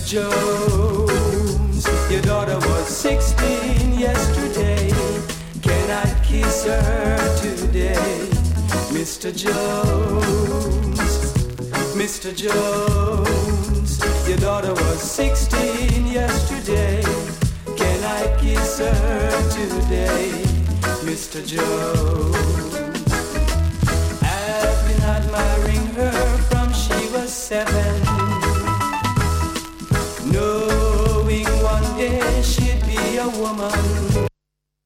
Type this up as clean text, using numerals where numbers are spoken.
Jones, your daughter was 16 yesterday. Can I kiss her today? Mr. Jones, Mr. Jones, your daughter was 16 yesterday. Can I kiss her today? Mr. Jones.